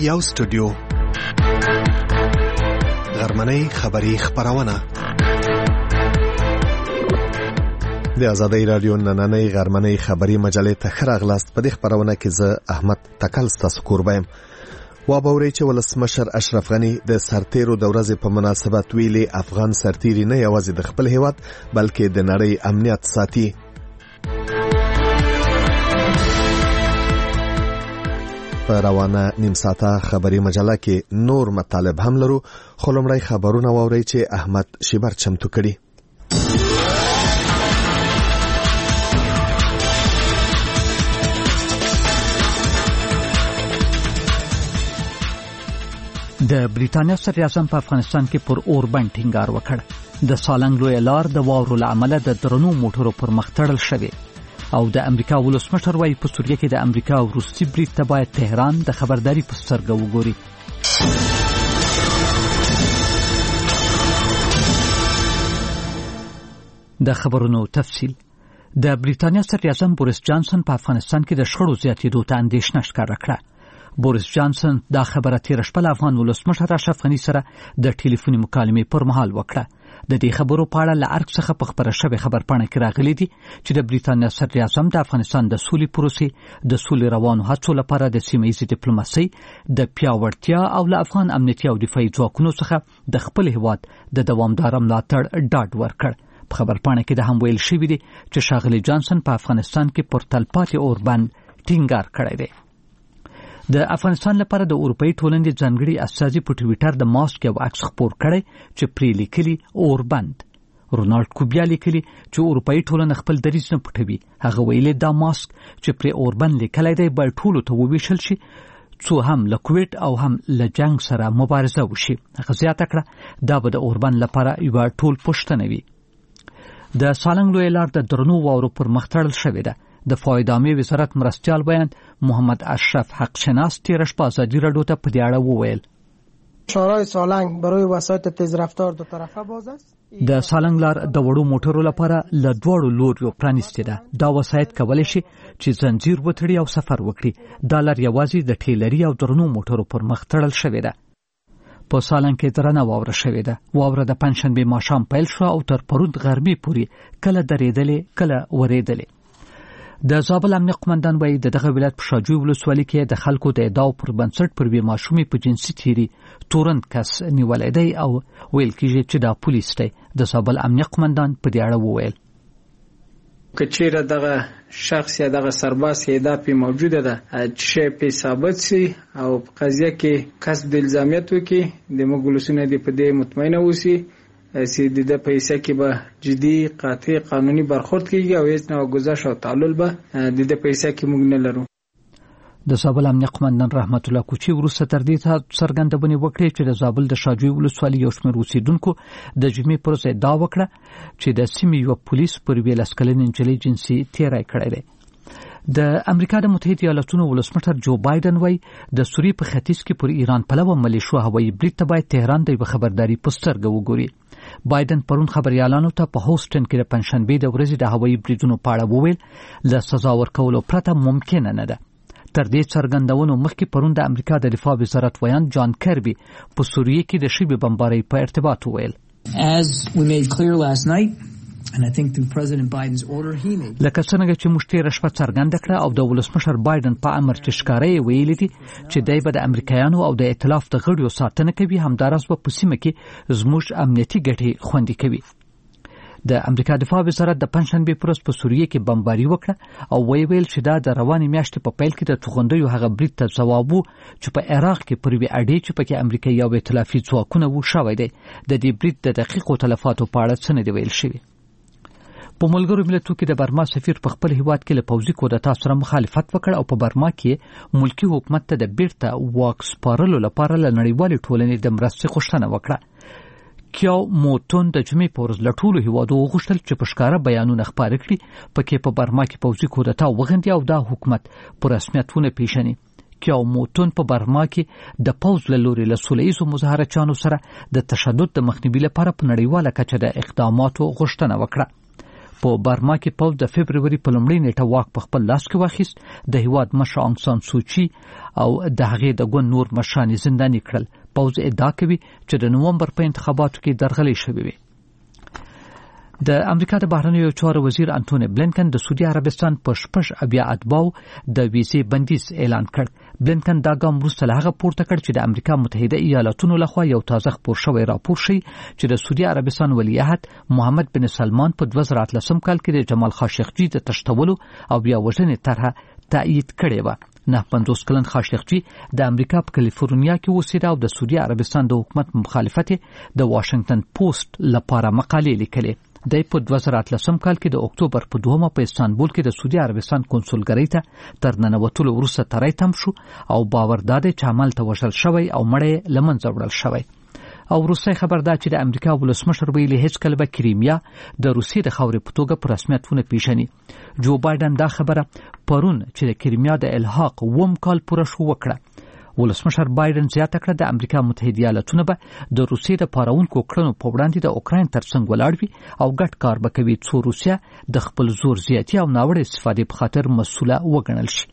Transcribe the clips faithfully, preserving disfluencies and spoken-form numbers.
یو سټوډیو غرمنۍ خبری خبرونه د آزادۍ رادیو نننۍ غرمنۍ خبری مجلې ته خراغلاست. په دې خبرونه کې زه احمد تکل ستاسو قربایم. و باوري چې ولسمشر اشرف غنی د سرتیرو د ورځې په مناسبت ویلي افغان سرتیری نه یوازې د خپل هیواد بلکې د نړۍ امنیت ساتي. په روانه نیم ساعته خبری مجله کې نور مطالب هم لرو، خو لومړی خبرونه واورئ چې احمد شیبر چمتو کړي. د بریټانیا صدر اعظم په افغانستان کې پر اوربند ټینګار وکړ. د سالنګ لوی لار د واورو له امله د درنو موټرو پر مخ تړل شوی او د امریکا ولسمشر وايي په سوریه کې د امریکا او روسي برید ته باید تهران د خبرداري په سترګه وګوري. د خبرونو تفصیل. د بریټانیا صدر اعظم بوریس جانسن په افغانستان کې د شخړو زیاتېدو ته اندېښنه ښکاره کړه. بوریس جانسن دا خبره تیر شپه له افغان ولسمشر اشرف غنی سره د ټلیفوني مکالمې پر مهال وکړه. د دې خبرو په اړه له ارګ څخه په خبره شوې خبرپاڼه کې راغلي دي چې د بریټانیا صدر اعظم د افغانستان د سولې پروسې د سولې روانو هڅو لپاره د سیمه ییزې ډیپلوماسۍ د پیاوړتیا او له افغان امنیتي او دفاعي ځواکونو څخه د خپل هیواد د دوامدار ملاتړ ډاډ ورکړ. په خبرپاڼه کې د هم ویل شوی دی چې ښاغلي جانسن په افغانستان کې پر تلپاتې اوربند ټینګار کړی دی. د افغانستان لپاره د اروپאי ټولنې ځانګړي استازي په ټویټر د ماسک یو عکس خپور کړی چې پرې لیکلي اوربند. رونالډ کوبیا لیکلي چې اروپאי ټولنه خپل دریځ نه پټوي. هغه ویلي دا ماسک چې پرې اوربند لیکلی دی باید ټولو ته وویشل شي څو هم له کوویډ او هم له جنگ سره مبارزه وشي. هغه زیاته کړه دا به د اوربند لپاره یوه ټول پوښتنه وي. د سالنګ لوی لار د درنو واورو پر مخ تړل شوې ده. د فایدامي وزارت مرستیال بیان محمد اشرف حق شناس تیر شپه ازادي راډیو ته په دې اړه وویل شورای سالنګ برای وسایط تیز رفتار دو طرفه باز است. د سالنګ لار د وړو موټرو لپاره له دواړو لوریو پرانیستې ده. دا وسایط کولی شي چې زنجیر وتړي او سفر وکړي. دا لار یوازې د ټیلري او درنو موټرو پر مخ تړل شوې ده. په سالنګ کې درنه واوره شوې ده. واوره د پنجشنبې ماښام پیل شو او تر پرون غربي پورې کله درېدلې کله ورېدلې. د زابل امنیه قومندان وايي د دغه ولایت په شاجوی ولسوالۍ کې د خلکو د ادعاو پر بنسټ پر یوې ماشومې په جنسي تیري تورن کس نیولی دی او ویل کېږي چې دا پولیس دی. د زابل امنیه قومندان په دې اړه وویل که چیرې دغه شخص یا دغه سرباز کې ادعا پې موجوده ده چې پې ثابت سي او په قضیه کې کسب د الزامیت وکړي د موږ ولسونه دې په دې مطمئنه اوسي چې د دې په حصه کې به جدي قاطع قانوني برخورد کیږي او هیڅ نوع گذشت او تعلل به د دې په حصه کې موږ نه لرو. د زابل امنیه قومندان رحمت الله کوچی وروسته تر دې څرګندونې وکړې چې د زابل د شاجوی ولسوالۍ یو شمېر اوسېدونکو د جمعې پر ورځ ادعا وکړه چې د سیمې یوه پولیس پر یوې لس کلنې نجلۍ جنسي تیری کړی دی. د امریکا د متحده ایالاتونو ولسمشر جو بایدن وايي د سوریې په ختیځ کې پر ایران پلوه ملیشو هوایي برید ته باید تهران د یوه خبرداري په سترګه وګوري. بایدن پرون خبريالانو ته په هوسټن کې د پنجشنبې د ورځې د هوایي بریدونو په اړه وویل له سزا ورکولو پرته ممکنه نه ده. تر دې څرګندونو مخکې پرون د امریکا د دفاع وزارت ویان جان کربي په سوریې کې د شوې بمبارۍ په ارتباط وویل As we made clear last night and I think through President Biden's order he made لکه څنګه چې موږ تېره شپه څرګنده کړه او د ولسمشر بایدن په امر چې ښکاره یې ویلي دي چې دی به د امریکایانو او د ائتلاف د غړیو ساتنه کوي، همداراز به په سیمه کې زموږ امنیتي ګټې خوندي کوي. د امریکا دفاع وزارت د پنجشنبې پر ورځ په سوریې کې بمباري وکړه او ویې ویل چې دا د روانې میاشتې په پیل کې د توغندیو هغه برید ته ځواب و چې په عراق کې پر یوې اډې چې پکې امریکایي او ائتلافي ځواکونه وو شوی دی. د دې برید د دقیقو تلفاتو په اړه څه نه دي ویل شوي. په ملګرو ملتونو کې د برما سفیر په خپل هیواد کې له پوځي کودتا سره مخالفت وکړ او په برما کې ملکی حکومت ته د بیرته واک سپارلو لپاره له نړیوالې ټولنې د مرستې غوښتنه وکړه. کیاو موتون د جمعې په ورځ له ټولو هیوادو وغوښتل چې په ښکاره بیانونه خپاره کړي پکې په برما کې پوځي کودتا وغندي او دا حکومت په رسمیت ونه پیژني. کیاو موتون په برما کې د پوځ له لوري له سوله ییزو مظاهرچیانو سره د تشدد د مخنیوي لپاره په نړیواله کچه د اقداماتو غوښتنه وکړه. په برما کې پوځ د فبرवरी په لومړۍ نیټه واک په خپل لاس کې واخیست. د هیواد مشر آنګ سان سوچي او د هغې د ګوند نور مشران زنداني کړل. پوځ ادعا کوي چې د نومبر په انتخاباتو کې درغلي شوې وي. د امریکا د بهرنیو چارو وزیر انټونی بلینکن د سعودي عربستان په شپږ اویا اتباعو د ویزې بندیز اعلان کړ. بلینکن دا ګام وروسته له هغه پورته کړ چې د امریکا متحده ایالاتونو لخوا یو تازه خپور شوی راپور شي چې د سعودي عربستان ولیعهد محمد بن سلمان په دوه زره اتلسم کال کې د جمال خاشقجي د تښتولو او بیا وژنې طرحه تایید کړې وه. نه پنځوس کلن خاشقجي د امریکا په کالیفورنیا کې اوسېده او د سعودي عربستان د حکومت مخالفت د واشنگټن پوسټ لپاره مقالې لیکلې. د په دوه زره اتلسم کال کې د اکتوبر په دومه په استانبول کې د سعودي عربستان کنسولګرۍ ته تر ننوتلو وروسته تری تم شو او باور داده چې عمل ته وژل شوی او مړی لمنځه وړل شوی. او روسي خبر دا چې د امریکا ولسمشر ویلي هیڅ کله به کریمیا د روسي د خاورې په توګه په رسمیت ونه پیژني. جو بایدن دا خبره پرون چې د کریمیا د الحاق وم کال پوره شو وکړه. ولسمشر بایدن زیاته کړه د امریکا متحده ایالاتونه به د روسي د پاراونکو کړنو په وړاندې د اوکراین ترڅنګ ولاړ وي او ګډ کار به کوي څو روسیا د خپل زور زیاتی او ناوړه استفادې په خاطر مسؤله وګڼل شي.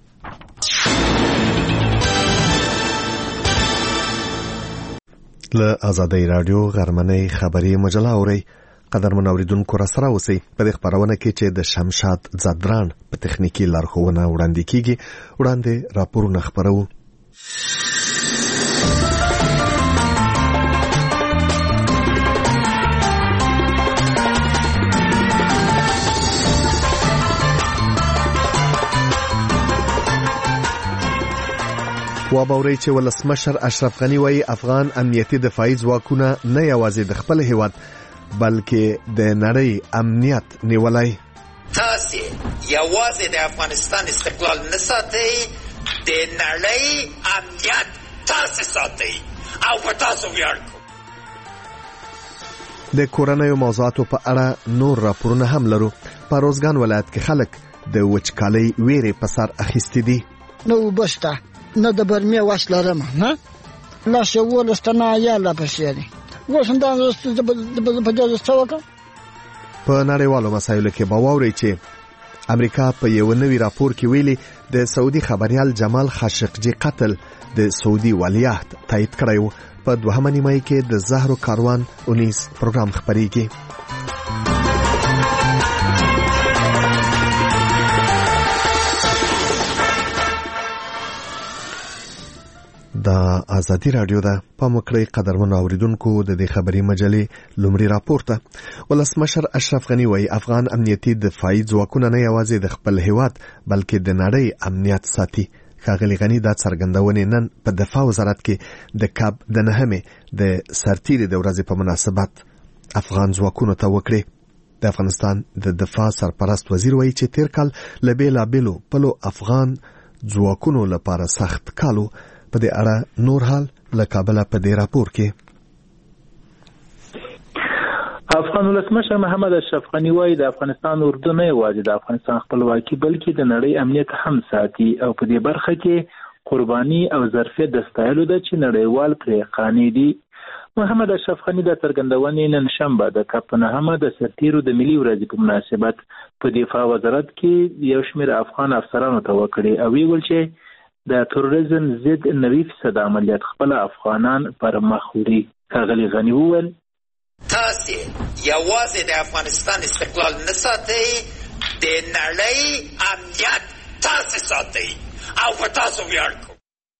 له آزادۍ رادیو غرمنۍ خبري مجله اوري. قدرمن اوریدونکو را سره اوسئ. په دې خبرونه کې چې د شمشاد زدران په تخنیکی لارښوونه وړاندې کیږي وړاندې راپورونه خبرو. وابوري چې ولسمشر اشرف غنی وايي افغان امنیتي دفاعي ځواکونه نه یوازې د خپل هیواد بلکې د نړۍ امنیت نیولای. تاسو یوازې د افغانستان استقلال نه ساتئ، د نړۍ امنیت تاسو ساتئ او په تاسو ویاړ کوئ. د کورنیو موضوعاتو په اړه نور راپورونه هم لرو. په روزګان ولایت کې خلک د وچکالۍ ویرې په سر اخیستي دي. نو وبسته نه د برمه واش لرم نه لا شو ولستنا یا لا پښې دي وسنده د په دې څوکه. په نړیوالو مسایلو کې باوري چې امریکا په یو نوي راپور کې ویلي د سعودي خبريال جمال خاشقجي قتل د سعودي ولیعهد تایید کړی و. په دوهمه نیمه کې د زهرو کاروان اونیس پروګرام خبريږي. دا آزادی رادیو ده. په مکړی قدرمن اوریدونکو د دې خبري مجلې لومړی راپور ته ولسمشر اشرف غنی وايي افغان امنیتي دفاعي ځواکونه نه یوازې د خپل هیواد بلکې د نړۍ امنیت ساتي. ښاغلي غنی دا څرګندونې نن په دفاع وزارت کې د کاب د نهمې د سرتیري د ورځې په مناسبت افغان ځواکونو ته وکړي. د افغانستان د دفاع سرپرست وزیر وايي چې تیر کال له بېلابېلو پلو افغان ځواکونو لپاره سخت کالو. په دې اړه نور حال له کابل په دې راپور کې افغان ولسمشر محمد اشرف غنی وايي د افغانستان اردو نه یوازې د افغانستان خپلواکي بلکې د نړۍ امنیت هم ساتي او په دې برخه کې قرباني او ظرفیت د ستایلو ده چې نړیوال پرې قانع دي. محمد اشرف غنی د څرګندونې نن شنبه د کاپ نهمه د سرتیرو د ملي ورځې په مناسبت په دفاع وزارت کې یو شمېر افغان افسرانو ته وکړي او ویل چې د تروریزم ضد نوي فیصد عملیات خپل افغانان پر مخ وړي. ښاغلي غنی وویل تاسو یوازې د افغانستان استقلال نه ساتئ، د نړۍ امنیت تاسو ساتئ او په تاسو ویاړ کوئ.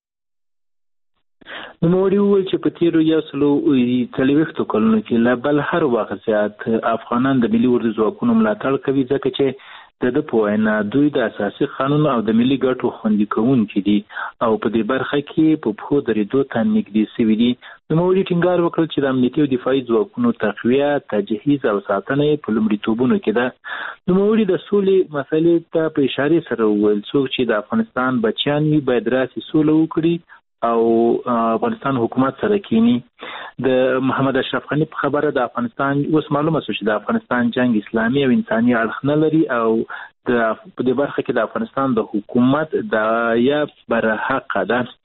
نوموړي وویل چې په تیرو یو سلو څلوېښتو کلونو کې له بل هر وخت زیات افغانان د ملي اردو ځواکونو ملاتړ کوي ځکه چې د د په وینا دوی د اساسي قانون او د ملي ګټو خوندي کوونکي دي او په دې برخه کې په پخو درېدو ته نږدې سوي دي. نوموړي ټینګار وکړ چې د امنیتي او دفاعي ځواکونو تقویه، تجهیز او ساتنه یې په لومړیتوبونو کې ده. نوموړي د سولې مسلې ته په اشارې سره وویل څوک چې د افغانستان بچیان وي باید راسي سوله وکړي او افغانستان حکومت سره کینی. د محمد اشرف غنی په خبره د افغانستان اوس معلومه شو چې د افغانستان جنگ اسلامي او انساني اړخ نه لري او د په دې برخه کې د افغانستان د حکومت د یا بر حق ده.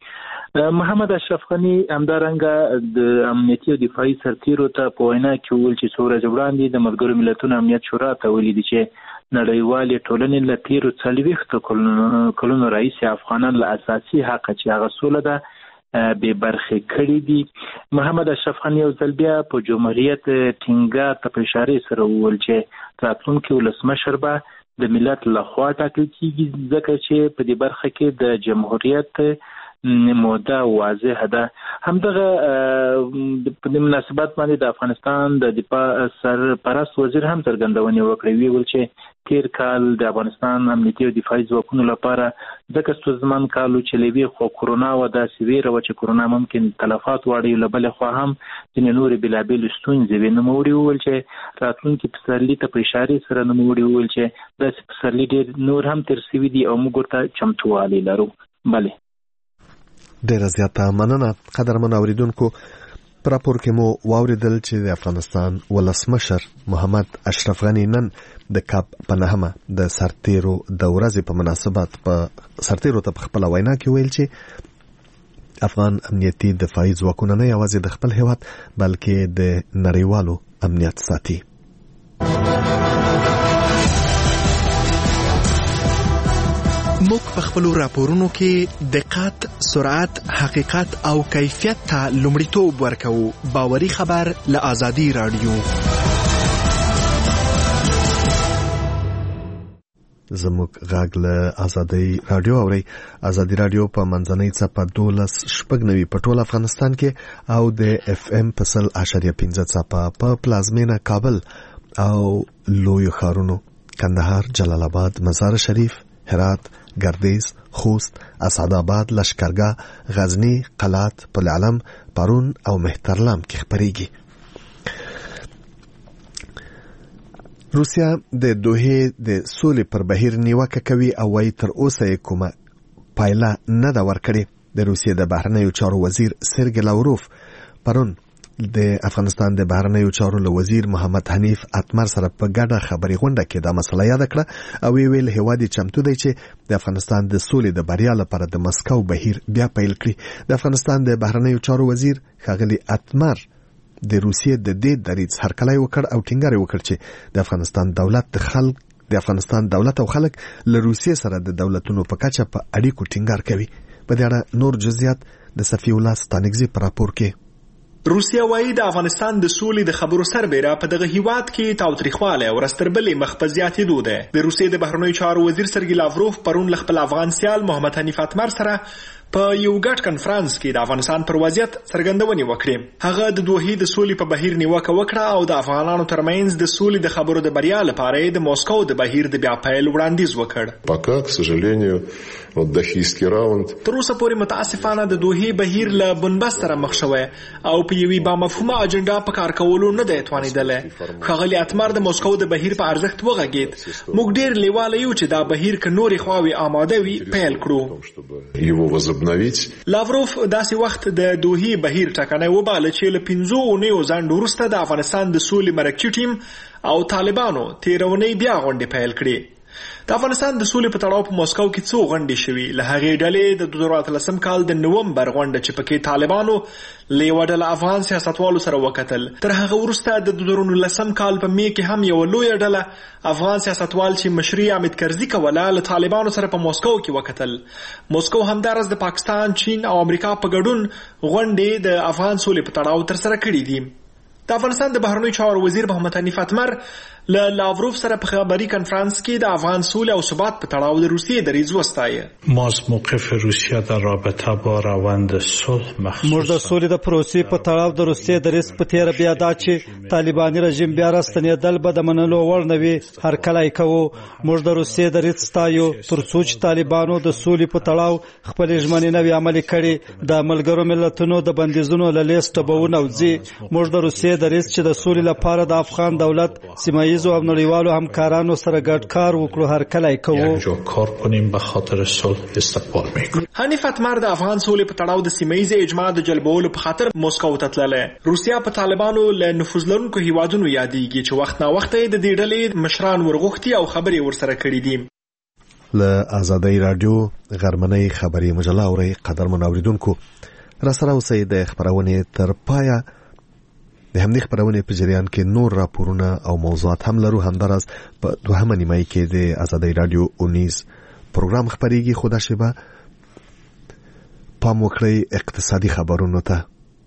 محمد اشرف غنی همدارنګه د امنیتي او دفاعي سرتیرو ته په وینا کې ویل چې څو ورځې وړاندې د ملګرو ملتونو امنیت شورا ته ویلي دي چې نړیوالې ټولنې له تیرو څلوېښتو کلونو راهیسې افغانان له اساسي حقه چې هغه سوله ده بې برخې کړي دي. محمد اشرف غنی یو ځل بیا په جمهوریت ټینګار ته په اشارې سره وویل چې راتلونکي ولسمشر به د ملت لخوا ټاکل کېږي ځکه چې په دې برخه کې د جمهوریت موده واضح ده. همدغه په دې مناسبت باندې د افغانستان د دفاع سرپرست وزیر هم څرګندونې وکړې، ویل چې تیر کال د افغانستان امنیتي او دفاعي ځواکونو لپاره ځکه ستونزمن کال و چې له یوې خوا کرونا وه، داسې ویره وه چې کرونا ممکن تلفات واړوي، له بلې خوا هم ځینې نورې بېلابېلې ستونزې وې. نوموړي وویل چې راتلونکي پسرلي ته په اشارې سره نوموړي وویل چې داسې پسرلي ډېر نور هم تېر سوي دي او موږ ورته چمتووالی لرو. بلې ډیره زیاته مننه. قدرمن اوریدونکو، په راپور کې مو واوریدل چې د افغانستان ولسمشر محمد اشرف غنی نن د کاپ په نهمه د سرتیرو د ورځې په مناسبت په سرتیرو ته په خپله وینا کې ویل چې افغان امنیتي دفاعي ځواکونه نه یوازې د خپل هیواد بلکې د نړیوالو امنیت ساتي. موږ په خپلو راپورونو کې دقت، سرعت، حقیقت او کیفیت ته لومړیتوب ورکوو. باوري خبر له آزادي رادیو. زموږ غږ له آزادي رادیو اوري. آزادي رادیو په منځنۍ څپه دولس شپږ نوي په ټول افغانستان کې او د اف ام په سل اشاریه پنځه څپه په پلازمینه کابل او لویو ښارونو کندهار، جلال آباد، مزار شریف، هرات، گردیز، خوست، اسعدآباد، لشکرګاه، غزنی، قلات، پل علم، پرون او مهترلام کې خبرېږي. روسیا د دوحې د سولې پر بهیر نیوکه کوي او وايي تر اوسه یې کومه پایله نه ده ورکړې. د روسیې د بهرنیو چارو وزیر سرګی لاوروف پرون د افغانستان د بهرنیو چارو له وزیر محمد حنیف اتمر سره په ګډه خبري غونډه کې دا مسله یاد کړه او ویل هیواد چمتو دی چې د افغانستان د سولې د بریا لپاره د مسکو بهیر بیا پیل کړي. د افغانستان د بهرنیو چارو وزیر ښاغلي اتمر د روسیې د دې دریځ هرکلی وکړ او ټینګار وکړ چې د افغانستان دولت د خلک د افغانستان دولت او خلک له روسیې سره د دولتونو په کچه په اړیکو ټینګار کوي. په دې اړه نور جزئیات د صفی الله ستانکزي په راپور کې. روسیا وايي د افغانستان د سولې د خبرو سربېره په دغه هیواد کې تاوتریخوالی او رستربلې مخ په زیاتېدو ده. د روسیې د بهرنیو چارو وزیر سرګی لاوروف پرون له خپل افغان سیال محمد حنیف اتمر سره په یو ګډ کنفرانس کې د افغانستان پر وضعیت څرګندونې وکړې. هغه د دوحې د سولې په بهیر نیوکه وکړه او د افغانانو ترمنځ د سولې د خبرو د بریا لپاره د موسکو د بهیر د بیا پیل وړاندیز وکړ. пока к сожалению вот دهیسکی راوند تر اوسه پورې متاسفانه د دوحې بهیر له بنبست سره مخ شوی او په یوې با مفهومه اجنډا په کار کولو نه دی توانېدلی. ښاغلي اتمر د موسکو د بهیر په ارزښت وغږېد. موږ ډېر لیواله یو چې دا بهیر که نورې خواوې آماده وي پیل کړو. его возобновить. لاوروف داسې وخت د دوحې بهیر ټاکنی وباله چې له پنځو اونیو ځنډ وروسته د افغانستان د سولې مرکچي ټیم او طالبانو تېره اونۍ بیا غونډې پیل کړې. د افغانستان د سولې په تړاو په موسکو کې څو غونډې شوي. له هغې ډلې د دوه زره اتلسم کال د نومبر غونډه چې پکې طالبانو له یوه ډله افغان سیاستوالو سره وکتل. تر هغه وروسته د دوه زره نولسم کال په مې کې هم یوه لویه ډله افغان سیاستوال چې مشري حامد کرزي کوله له طالبانو سره په موسکو کې وکتل. موسکو همداراز د پاکستان، چین او امریکا په ګډون غونډې د افغان سولې په تړاو ترسره کړي دي. د افغانستان د بهرنیو چارو وزیر محمد حنیف اتمر له لاوروف سره په خبري کنفرانس کې د افغان سولې او ثبات په تړاو د روسیې دریځ وستایه. ما از موقف روسیه در رابطه با روند صلح مخصوصا موږ د سولې د پروسې په تړاو د روسیې دریځ په تیر بیا دا چې طالباني رژیم بیا راستنېدل به د منلو وړ نه وي هرکلی کوو. موږ د روسیې دریځ ستایو تر څو چې طالبانو د سولې په تړاو خپلې ژمنې نه وي عملي کړي. د ملګرو ملتونو د بندیزونو له لیسته به ونوځي. موږ د روسیې دریځ چې د سولې لپاره د افغان دولت سیمه او نړیوالو همکارانو سره ګډ کار وکړو هرکلی کوو. یکجا کار کنیم به خاطر صلح استقبال میکنیم. حنیف اتمر د افغان سولې په تړاو د سیمه ییزې اجماع د جلبولو په خاطر موسکو ته تللی. روسیا په طالبانو له نفوذ لرونکو هیوادونو یادېږي چې وخت نا وخت یې د دې ډلې مشران ورغوښتي او خبرې ورسره کړي دي. له آزادۍ رادیو غرمنۍ خبري مجله اوري قدرمن اوریدونکو را سره اوسئ د خبرونه تر پایه د همدې خبرونه په جریان کې نور راپورونه او موضوعات هم لرو. همدارس په دوهمه نیمه کې د آزادۍ رادیو اونیز پروګرام خبريږي. خدا شبه پام وکړئ اقتصادي خبرونو ته.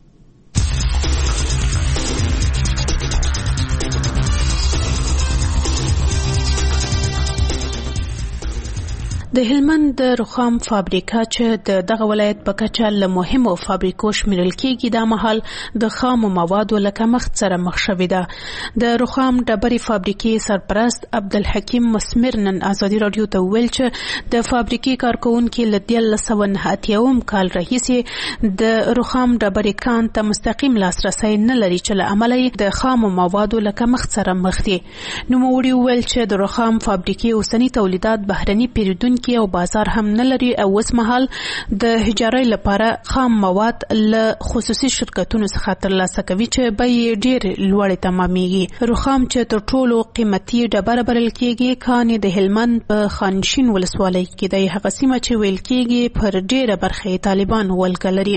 د هلمند د رخام فابریکه چې د دغه ولایت په کچه له مهمو فابریکو شمیرل کېږي د مهال د خامو موادو له کمښت سره مخ شوې ده. د رخام ډبرې فابریکې سرپرست عبدالحکیم مسمر نن ازادي رادیو ته وویل چې د فابریکې کارکونکي له دیارلس سوه نهه اتیاوم کال راهیسې د رخام ډبرې کان ته مستقیم لاسرسی نه لري چې له امله یې د خامو موادو له کمښت سره مخ دي. نوموړي وویل چې د رخام فابریکې اوسني تولیدات بهرني پیرودونکي او بازار هم نه لري او اوس مهال د هجارۍ لپاره خام مواد له خصوصي شرکتونو څخه ترلاسه کوي چې بیې ډېر لوړې تمامېږي. رخام چې تر ټولو قیمتي ډبره بلل کېږي کان د هلمند په خانشین ولسوالۍ کې دی. هغه سیمه چې ویل کېږي پر ډېره برخه طالبان ولکه لري.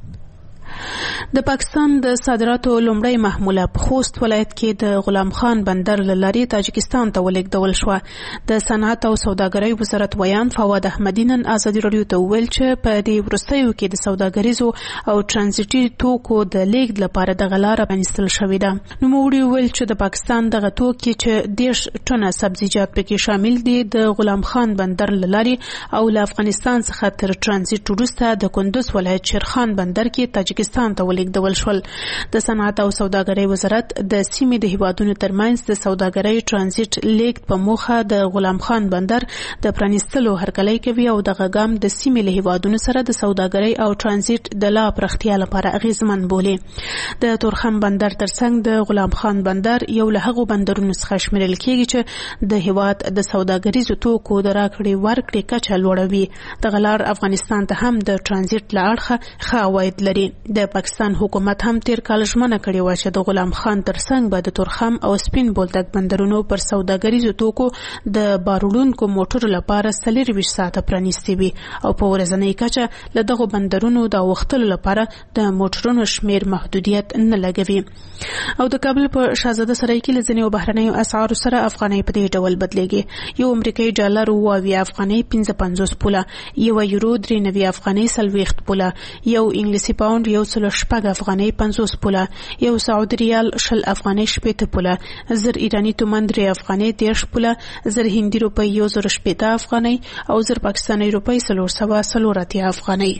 د پاکستان د صادراتو لومړی محموله په خوست ولایت کې د غلام خان بندر له لارې تاجکستان ته ولېږدول شوه. د صنعت او سوداګرۍ وزارت ویان فواد احمدي نن ازادي رادیو ته وویل چې په دې وروستیو کې د سوداګریزو او ترانزیټي توکو د لیږد لپاره دغه لاره پرانیستل شوې ده. نوموړي وویل چې د پاکستان دغه توکي چې دېرش ټنه سبزیجات پکې شامل دي د غلام خان بندر له لارې او له افغانستان څخه تر ترانزیټ وروسته د کندوز ولایت شیرخان بندر کې تاجکستان ته ولېږدول شول. د صنعت او سوداګرۍ وزارت د سیمې د هیوادونو ترمنځ د سوداګرۍ ترانزیټ لیږد په موخه د غلام خان بندر د پرانیستلو هرکلی کوي او دغه ګام د سیمې له هیوادونو سره د سوداګرۍ او ترانزیټ د لا پراختیا لپاره اغیزمن بولي. د تورخم بندر ترڅنګ د غلام خان بندر یو له هغو بندرونو څخه شمیرل کېږي چې د هیواد د سوداګریزو توکو د راکړې ورکړې کچه لوړوي. دغه لار افغانستان ته هم د ترانزیټ له اړخه ښه عواید لري. د پاکستان حکومت هم تیر کال ژمنه کړې وه چې د غلام خان ترڅنګ به د تورخم او سپین بولدک بندرونو پر سوداګریزو توکو د باروړونکو موټرو لپاره څلېرویشت ساعته پرانیستي وي او په ورځنۍ کچه له دغو بندرونو د اوښتلو لپاره د موټرونو شمیر محدودیت نه لګوي. او د کابل په شاهزاده سرای کې له ځینو بهرنیو اسعارو سره افغانۍ په دې ډول بدلېږي. یو امریکایي ډالر اووه اویا افغانۍ پنځه پنځوس پوله، یوه یورو درې نوي افغانۍ څلوېښت پوله، یو انګلیسي پاونډ یو سلو شپږ افغانۍ پنځوس پوله، یو سعودي ریال شل افغانۍ شپېته پوله، زر ایراني تومن درې افغانۍ دېرش پوله، زر هندي روپۍ یو زر شپېته افغانۍ او زر پاکستاني روپۍ څلور سوه څلور اتیا افغانۍ.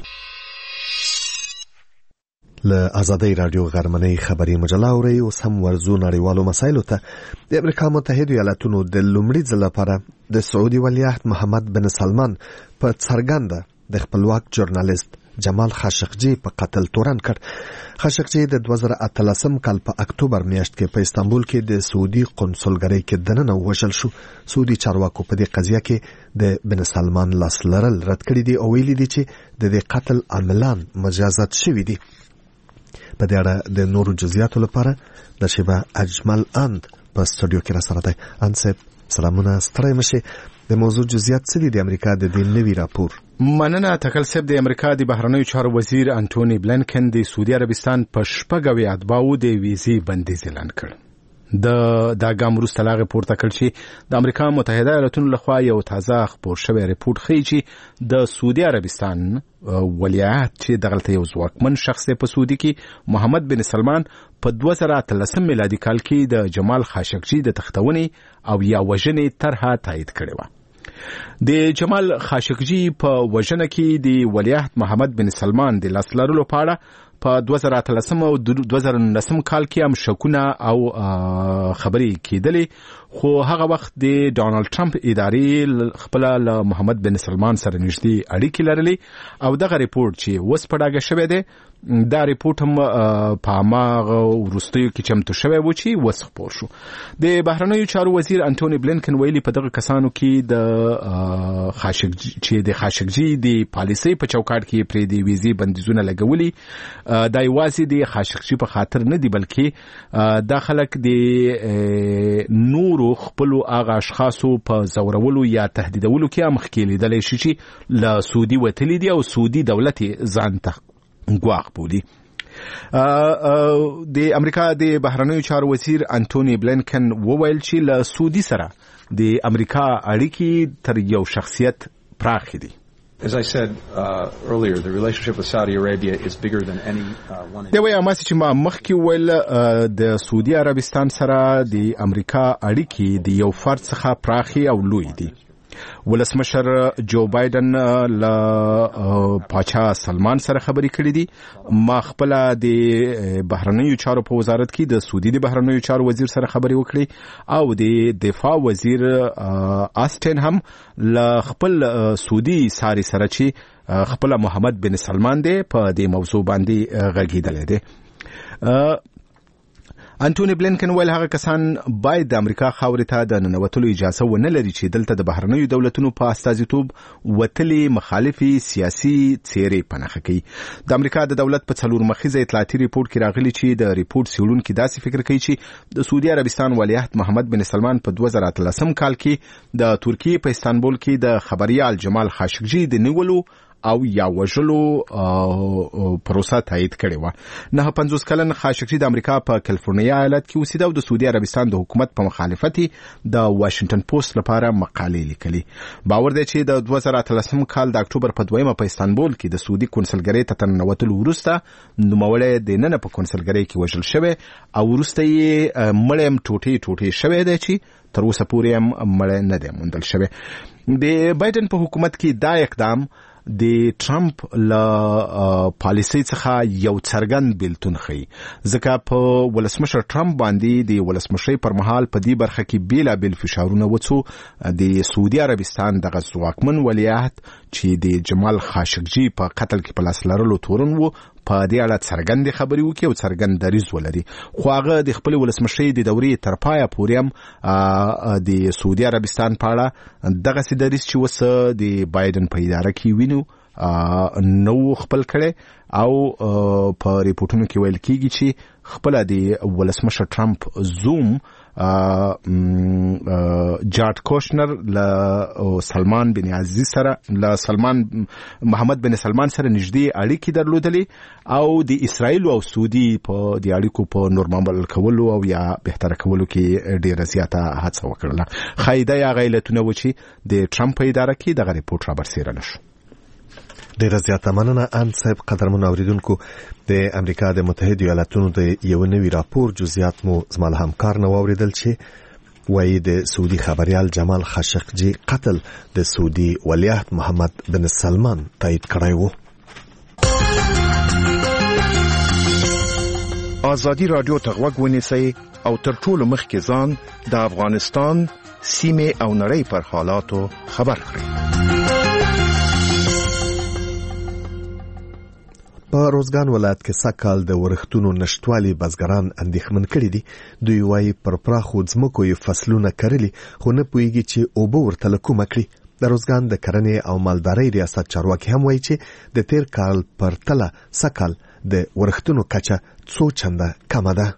له آزادۍ رادیو غرمنۍ خبري مجله اوري. اوس هم ورزو نړیوالو مسایلو ته. د امریکا متحده ایالاتونو د لومړي ځل لپاره د سعودي ولیعهد محمد بن سلمان په څرګنده د خپلواک ژورنالیست جمال خاشقجي په قتل تورن کړ. خاشقجي د دوه زره اتلسم کال په اکتوبر میاشت کې په استانبول کې د سعودي قونسلګرۍ کې دننه وژل شو. سعودي چارواکو په دې قضیه کې د بن سلمان لاس لرل رد کړی دي او ویلي دي چې د دې قتل عاملان مجازات شوي دي. په دې اړه د نورو جزئیاتو لپاره د شیبه اجمل اند په استودیو کې را سره دی. انصب سلامونه، ستړی مشه. د موضوع جزئیات څه دي د امریکا د دې نوي راپور؟ مننه تکل صاحب. د امریکا د بهرنیو چارو وزیر انټونی بلینکن د سعودي عربستان په شپږ اویا اتباعو د ویزې بندیز اعلان کړ. د دا ګام وروسته لا راپورته کړ چې د امریکا متحده ایالاتونو لخوا یو تازه خپور شوی راپور ښیي چې د سعودي عربستان ولیعهد چې دغلته یو ځواکمن شخص په سعودي کې محمد بن سلمان په دوه زره اتلسم میلادي کال کې د جمال خاشقجي د تختونې او یا وژنې طرحه تایید کړې وه. د جمال خاشقجي په وژنه کې د ولیعهد محمد بن سلمان د لاس لرلو په اړه په دوه زره اتلسم او دوه زره نولسم کال کې هم شکونه او خبرې کېدلې، خو هغه وخت د ډانلډ ټرمپ ادارې خپل له محمد بن سلمان سره نږدې اړیکې لرلې او دغه ریپورت چې اوس په ډاګه شوی دی دا ریپورت هم په هماغه وروستیو کې چمتو شوی و چې اوس خپور شو. د بهرنیو چارو وزیر انټونی بلینکن ویلي په دغه کسانو کې د خاشقجي چې د خاشقجي د پالیسۍ په چوکاټ کې پرې د ویزې بندیزونه لګولي دا یوازې د خاشقجي په خاطر نه دي بلکې دا خلک د نور نورو خپلو هغه اشخاصو په زورولو یا تهدیدولو کې هم ښکې لیدلی شي چې له سعودي وتلي دي او سعودي دولت یې ځان ته ګواښ بولي. د امریکا د بهرنیو چارو وزیر انټوني بلینکن وویل چې له سعودي سره د امریکا اړیکې تر یو شخصیت پراخې دي. As I said uh, earlier, the relationship with Saudi Arabia is bigger than any uh, one. دا وایي اماسی چې ما مخکې ویل د سعودي عربستان سره د امریکا اړیکې د یو فرد څخه پراخې او لوی دي. ولسمشر جو بایدن له پاچا سلمان سره خبرې کړې دي. ما خپل د بهرنیو چارو په وزارت کې د سعودي د بهرنیو چارو وزیر سره خبرې وکړې او د دفاع وزیر آستین هم له خپل سعودي ساري سره چې خپل محمد بن سلمان دی په دې موضوع باندې غږیدلی دی. انټوني بلینکن ویل هغه کسان باید د امریکا خاورې ته د ننوتلو اجازه ونه لري چې دلته د بهرنیو دولتونو په استازیتوب وتلې مخالفي سیاسي څیرې پنهخه کوي. د امریکا د دولت په څلور مخیزه اطلاعاتي ریپورت کې راغلي چې د ریپورت څېړونکي داسې فکر کوي چې د سعودي عربستان ولیعهد محمد بن سلمان په دوه زره اتلسم کال کې د ترکیې په استانبول کې د خبریال جمال خاشقجي د نیولو او یا وژلو پروسه تایید کړې وه. نه پنځوس کلن خاشقجي د امریکا په کالیفورنیا ایالت کې اوسېده او د سعودي عربستان د حکومت په مخالفت د واشنگټن پوسټ لپاره مقالې لیکلي. باور دی چې د دوه زره اتلسم کال د اکتوبر په دویمه په استانبول کې د سعودي کنسلګرۍ ته تر ننوتلو وروسته نوموړی دننه په کنسلګرۍ کې وژل شوی او وروسته یې مړی هم ټوټې ټوټې شوی دی چې تر اوسه پورې هم مړی نه دی موندل شوی. د بایدن په حکومت کې دا اقدام د ټرمپ له پالیسۍ څخه یو څرګند بیلتون ښیي، ځکه په ولسمشر ټرمپ باندې د ولسمشرۍ پر مهال په دې برخه کې بیلابیل فشارونه وڅو. د سعودي عربستان دغه ځواکمن ولیعهد چې د جمال خاشقجي په قتل کې په لاس لرلو تورن و په دې اړه څرګندې خبرې وکړي او څرګند دریځ ولري، خو هغه د خپلې ولسمشرۍ د دورې تر پایه پورې هم د سعودي عربستان په اړه دغسې دریځ چې اوس د بایدن په اداره کې وینو نو خپل کړي او په ریپورټونو کې ویل کېږي چې خپله د ولسمشر ټرمپ زوم جارج کوشنر له سلمان بن عزیز سره له سلمان محمد بن سلمان سره نږدې اړیکې درلودلې او د اسرائیل او سعودي په د اړیکو په نورمال کولو او یا بهتره کولو کې ډېره زیاته هڅه وکړله. ښایي دا هغه علتونه و چې د ټرمپ په اداره کې دغه ریپورټ رابرسېره نه شو. ډیره زیاته مننه ان صاحب. قدرمن اوریدونکو، د امریکا د متحده ایالاتونو د یو نوي راپور جزئیات مو زما له همکار نه واوریدل چې وایي د سعودي خبریال جمال خاشقجي قتل د سعودي ولیعهد محمد بن سلمان تایید کړی و. آزادي رادیو ته غوږ ونیسئ او تر ټولو مخکې ځان د افغانستان سیمې او نړۍ پر حالاتو خبر کړئ. په روزګان ولایت کې سږکال د ورښتونو نشټوالي بزګران اندېښمن کړي دي. دوی وایي پر پراخو ځمکو یې فصلونه کرلي خو نه پوهېږي چې اوبه ورته له کومه کړي. د روزګان د کرنې او مالدارۍ ریاست چارواکي هم وایي چې د تیر کال پرتله سږکال د ورښتونو کچه څو چنده کمه ده.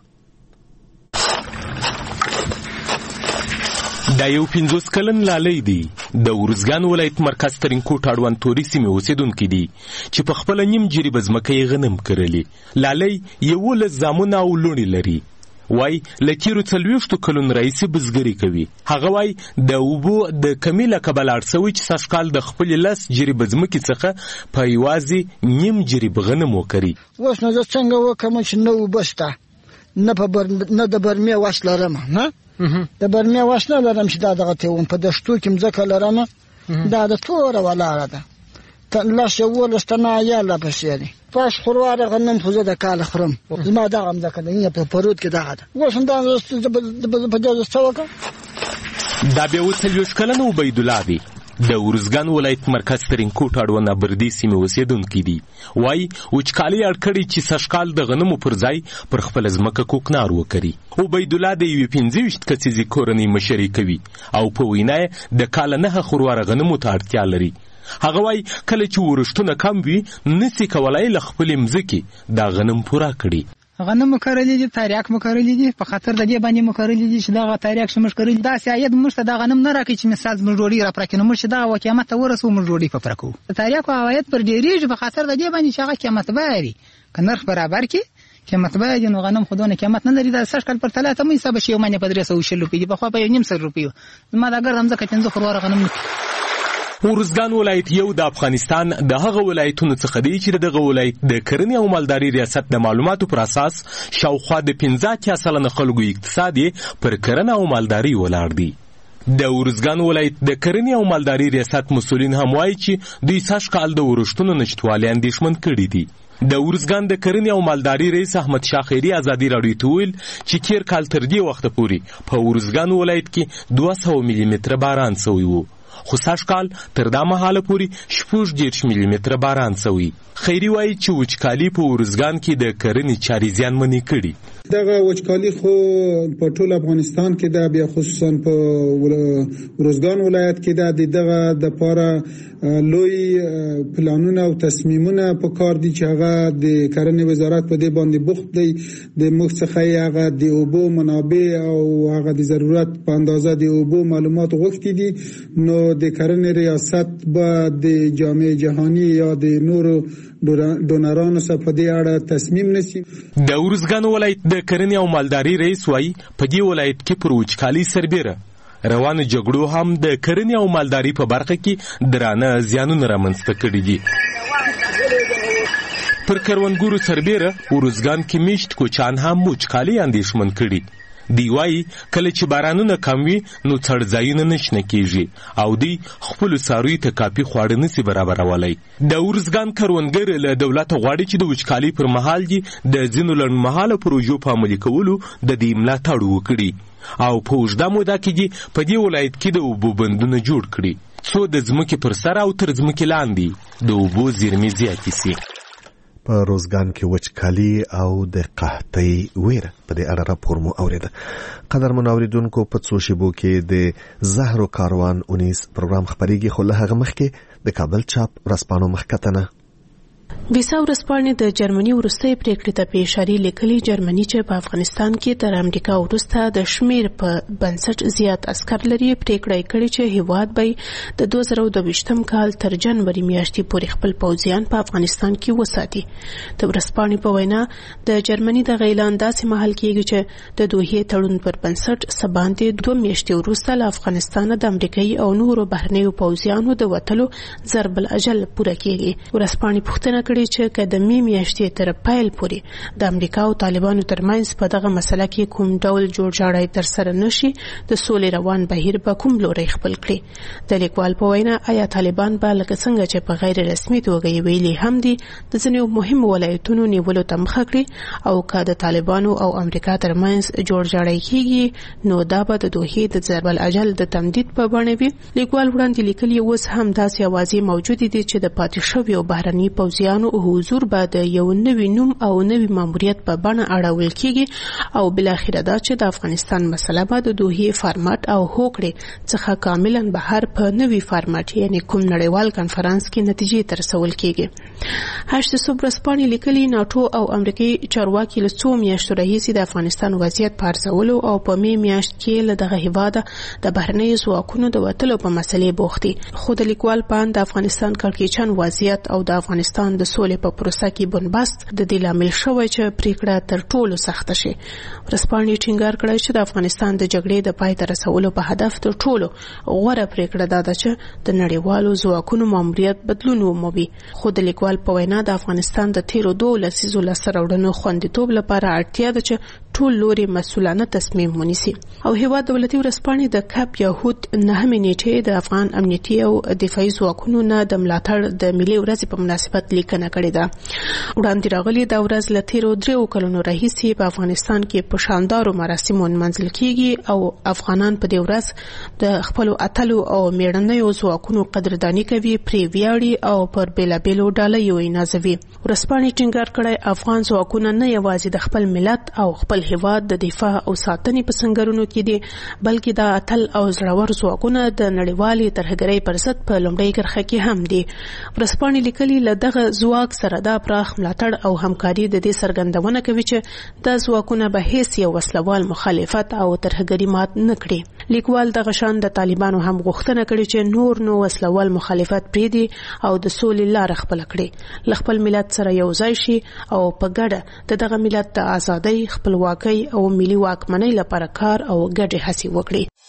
دا یو پنځوس کلن لالی دی د ورزګان ولایت مرکز ترینکوټ اړوند توري سیمې اوسېدونکي دي چې په خپله نیم جریبه ځمکه یې غنم کرلي. لالی یولس زامونه او لوڼې لري. وای له تیرو څلوېښتو کلونو راهیسې بزګري کوي. هغه وای د اوبو د کمي له کبله اړ شوی چې سږکال د خپلې لس جریبه ځمکې څخه په یوازې نیم جریب غنم وکري. اوس نو زه څنګه وکړم چې نه اوبه شته، نه د برمې وس لرم، نه د برمې وس نه لرم چې دا دغه تېوم په دشتو کې مځکه لرم، دا د توره ولاړه ده، لس یولس تنه عیال راپسې دي. پاش خورواره غنم خو زه د کال خورم، زما دغه مځکه ده، په پرود کې دغه ده. اوس همدا په دې څه وکړم. دا بیا اوس څلوېښت کلن عبیدالله دی د ورزګان ولایت مرکز ترینکوټ اړوند ابردي سیمې اوسېدونکي دي. وایي وچکالۍ اړ کړي چې سږکال د غنمو پر ځای پر خپله ځمکه کوکنار وکري. عبیدالله د یوې پنځه ویشت کسیزې کورنۍ مشري کوي او په وینا یې د کاله نهه خورواره غنمو ته اړتیا لري. هغه وایي کله چې ورښتونه کم وي نسي کولای له خپلې مځکې دا غنم پوره کړي. غنم کرلې دي تاریاک مکرلې دي په خاطر د دې باندې مکرلې دي چې دا تاریاک شمش کرلې دا سیاید مشته دا غنم نه راکې چې مثال مجوري را پرکې نو مرشه دا وکیامت ته ورسو مجوري په پرکو تاریاک عواید پر ډیریږي په خاطر د دې باندې چې هغه قیمت باري کنرخ برابر کې قیمت باید نو غنم خودونه قیمت نه لري دا سش کال پر ثلاثه مې حساب شي باندې په درې سوه روپۍ په خو په نیم سر روپۍ ما دا ګرځم ځکه چې څنګه خروار غنم ورزګان ولایت یو د افغانستان د هغه ولایتونو څخه دی چې دغه ولایت د کرنې او مالداري ریاست د معلوماتو پر اساس شاوخوا د پنځه اتیا سلنه خلکو اقتصاد پر کرنه او مالداري ولاړ دی. د ورزګان ولایت د کرنې او مالداري ریاست مسؤلین هم وایي چې دوی سږ کال د ورښتونو نشټوالي اندېښمن کړي دي. د ورزګان د کرنې او مالداري رئیس احمد شاه خیري ازادي راډیو ته ویل چې تیر کال تر دې وخته پورې په ورزګان ولایت کې دوه سوه ملي متره باران شوی و، خو سږ کال تر دا مهاله پورې شپږ دېرش ملي متره باران شوی. خیري وایي چې وچکالي په ورزګان کې د کرنې چارې زیانمنې کړي. دغه وچکالي خو په ټول افغانستان کې ده، بیا خصوصا په ورزګان ولایت کې ده. دغه د پاره لوی پلانونه او تصمیمونه په کار دي چې هغه د کرنې وزارت په دې باندې بوخت دی. د موږ څخه هغه د اوبو منابع او هغه د ضرورت په اندازه د اوبو معلومات غوښتي دي. نو د کرنې ریاست به د جامعه جهانی یا د نورو ډونرانو سره په دې اړه تصمیم نیسي. د ورزګان ولایت د کرنې او مالداري رئیس وایي په دې ولایت کې پر وچکالي سربیره روانو جګړو هم د کرنې او مالداري په برخه کې درانه زیانونه رامنځته کړي دي. پر کروندګرو سربیره ورزګان کې میشت کوچان هم وچکالي اندېښمن کړي. دی وایي کله چې بارانونه کم وي نو څړځایونه نه شنه کېږي او دوی خپلو څارویو ته کافي خواړه نسي برابرولی. د ورزګان کروندګر له دولته غواړي چې د وچکالۍ پر مهال دي د ځینو لنډمهاله پروژو په عملي کولو د دې ملاتړ وکړي او په اوږده موده کې دي په دې ولایت کې د اوبو بندونه جوړ کړي څو د ځمکې پر سر او تر ځمکې لاندې د اوبو زیرمې زیاتې سي. په روزګان کې وچکالي او د قحطۍ ویره په دې اړه راپور مو اورېده. قدر منوریدونکو په څو شیبو کې د زهرو کاروان اونیس پروګرام خبرېږي، خو له هغه مخکې د کابل چاپ ورځپاڼو مخکتنه ویسا ورځپاڼې د جرمني وروستۍ پریکړې ته په اشاره لیکلي جرمني چې په افغانستان کې تر امریکا وروسته د شمیر په بنسټ زیات عسکر لري پریکړه کړې چې هیواد به د دوه زره دوه کال تر جنوري میاشتې پورې خپل پوځیان په افغانستان کې وساتي. د ورځپاڼې په وینا د جرمني د اعلان داسې مهال کېږي چې د دوحې تړون پر بنسټ سباندې دوه میاشتې وروسته له افغانستان د امریکایي او نورو بهرنیو پوځیانو د وتلو ضرب الاجل پوره کېږي. ورځپاڼې پوښتنه کړې چې کدمي میاشتې تر پایل پورې د امریکا او طالبانو ترمنځ په دغه مسله کې کوم ډول جوړجاړی ترسره نشي د سولې روان بهیر به کوم لوري خپل کړي. د لیکوال په وینا آیا طالبان به لکه څنګه چې په غیر رسمي توګه ویلي هم دي د ځینو مهمو ولایتونو نیولو ته مخه کړي او که د طالبانو او امریکا ترمنځ جوړجاړی کیږي نو دا به د دوحې د ضرب الاجل د تمدید په بڼه وي. لیکوال وړاندې لیکلي اوس هم داسې اوازې موجود دي چې د پاتې شویو بهرني پوځیانو حضور به د یو نوي نوم او نوي ماموریت په بڼه اړول کیږي او بلاخره دا چې د افغانستان مسله به د دوحې فارمات او هوکړې څخه کاملا بهر په نوي فارمات یعنی کوم نړیوال کنفرانس کې نتیجې تر رسول کیږي. هشت صبح ورځپاڼې لیکلي ناټو او امریکایي چارواکي له څو میاشتو راهیسې د افغانستان وضعیت په ارزولو او په مې میاشت کې له دغه هیواده د بهرنیو ځواکونو د وتلو په مسلې بوخت دي. خو د لیکوال په اند د افغانستان کړکېچن وضعیت او د افغانستان د سولې په پروسه کې بنبست د دې لامل شوی چې پریکړه تر ټولو سخته شي. ورځپاڼې ټینګار کړی چې د افغانستان د جګړې د پای ته رسولو په هدف تر ټولو غوره پریکړه دا ده چې د نړیوالو ځواکونو ماموریت بدلون ومومي. خو د لیکوال په وینا د افغانستان د تیرو دوه لسیزو لاسته راوړنو خوندیتوب لپاره اړتیا ده چې ټول لوري مسؤلانه تصمیم ونیسي. او هیواد دولتي ورځپاڼې د کاپ یهود نهمې نیټې د افغان امنیتي او دفاعي ځواکونو نه د ملاتړ د ملي ورځې په مناسبت لیکنه کړې ده. وړاندې راغلي دا ورځ له تیرو دریو کلونو راهیسې په افغانستان کې په شاندارو مراسمو نمانځل کیږي او افغانان په دې ورځ د خپلو اتلو او میړنیو ځواکونو قدرداني کوي، پرې ویاړي او پر بېلابېلو ډالۍ یې نازوي. ورځپاڼې ټینګار کړی افغان ځواکونه نه یوازې د خپل ملت او خپل د هیواد د دفاع او ساتنې په سنگرونو کې دي بلکې د اتل او زړور ځواکونه د نړیوالې ترهګرۍ پر ضد په لومړۍ کرښه کې هم دي. ورځپاڼې لیکلي له دغه ځواک سره دا پراخ ملاتړ او همکاري د دې څرګندونه کوي چې د ځواکونه به هیڅ یو وسلوال مخالفت او ترهګري مات نه کړي. لیکوال دغه شان د طالبانو هم غوښتنه کړې چې نور نو وسلوال مخالفت پرېږدي او د سولې لاره خپله کړي، له خپل ملت سره یو ځای شي او په ګډه د دغه ملت د ازادۍ، خپلواکۍ او ملي واکمنۍ لپاره کار او ګډې هڅې وکړي.